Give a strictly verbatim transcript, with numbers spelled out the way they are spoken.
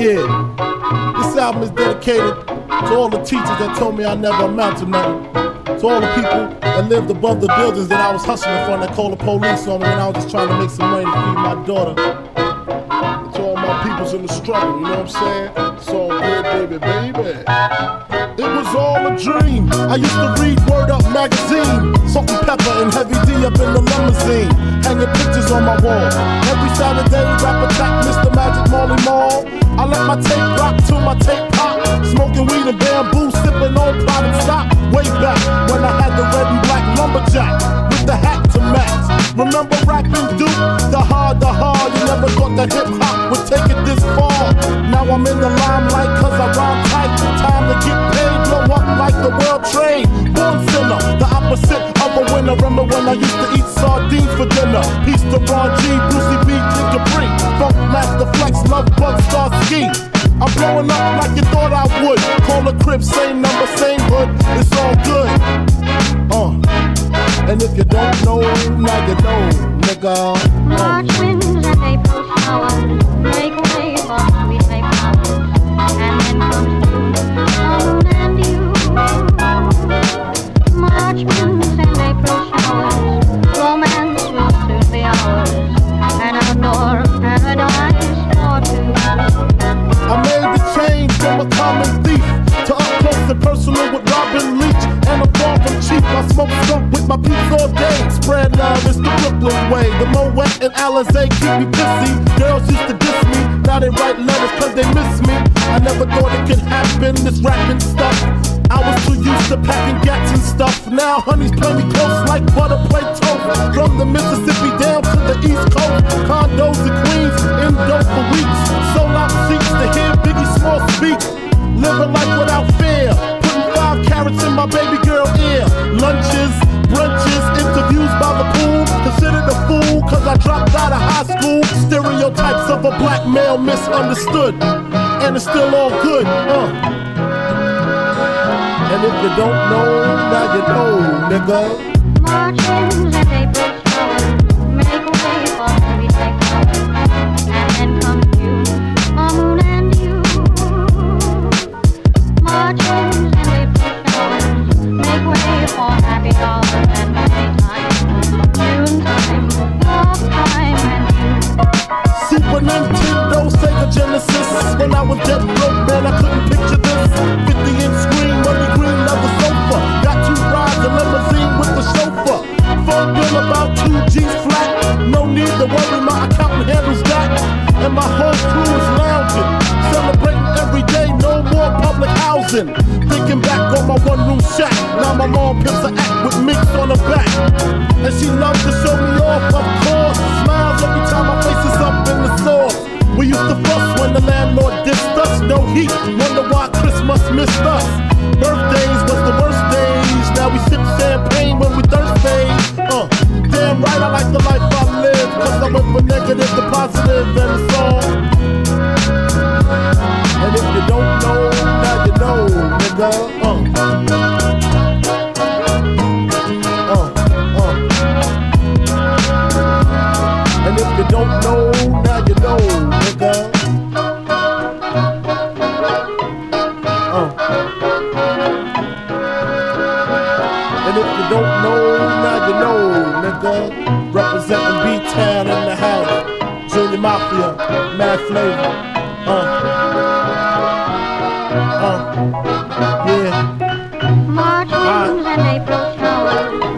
Yeah, this album is dedicated to all the teachers that told me I never amount to nothing. To all the people that lived above the buildings that I was hustling from, that called the police on me when I was just trying to make some money to feed my daughter. And to all my peoples in the struggle, you know what I'm saying? It's all good, baby, baby. It was all a dream. I used to read Word Up magazine, Salt and Pepper and Heavy D up in the limousine, hanging pictures on my wall. Every Saturday, rap attack, Mister Magic Marley Marl. I let my tape rock till my tape pop, smoking weed and bamboo, sipping on private stock. Way back when I had the red and black lumberjack with the hat to match. Remember rapping Duke? The hard, the hard. You never thought that hip hop would take it this far. Now I'm in the limelight cause I rhyme tight. Time to get paid, blow up like the world trade. Born sinner, the opposite of a winner. Remember when I used to eat sardines for dinner? Peace to Ron G, Brucey B, Kid Capri, Funk Master Flex, Love Bug, Star Ski. I'm blowing up like you thought I would. Call a crib, same number, same hood. It's all good. Uh, and if you don't know, now you know, nigga. Uh. March winds and April showers make way for sweet flowers, and then comes June, moon and you. March winds and April showers, romance will soon be ours, an outdoor paradise for two. I made the change from a common thief to up close and personal with Robin Leach. And I'm far from cheap. I smoke skunk with my peeps all day. Spread love, it's the Brooklyn way. The Moet and Alizé keep me pissy. Girls used to diss me, now they write letters cause they miss me. I never thought it could happen, this rapping stuff. I was too used to packing gats and stuff. Now honeys play me close like butter play toast. From the Mississippi down to the East Coast. Condos in Queens, indo for weeks. Sold out seats to hear Biggie Small speak. Living life without fear. Putting five carrots in my baby girl ear. Lunches, brunches, interviews by the pool. Considered a fool cause I dropped out of high school. Stereotypes of a black male misunderstood. And it's still all good, uh. And if you don't know, now you know, nigga. March winds and April showers make way for sweet flowers, and then comes June, moon and you. March winds and April showers make way for happy hours and playtime. June time, love time, and you. Super Nintendo, Sega Genesis. When I was dead broke, man, I couldn't picture this. fifty inch screen, money green, leather sofa. Got two rides, a limousine with the chauffeur. Phone bill about two G's flat. No need to worry, my accountant handles that. And my whole crew is lounging, celebrating every day, no more public housing. Thinking back on my one room shack. Now my mom pimps an act with minks on her back. And she loves to show me off, of course. Smiles every time my face is up in the sauce. We used to fuss when the landlord dissed us. No heat, wonder why Christmas missed us. Birthdays was the worst days. Now we sip champagne when we thirsty. Uh, damn right I like the life I live. Cause I went from negative to positive and it's all. And if you don't know, now you know, nigga. Uh. Uh, uh. And if you don't know, now you know, nigga. Uh. And if you don't know, now you know, nigga. Representing B-Town in the house. Junior Mafia, Mad Flavor. Uh. Uh. Yeah. March winds and April showers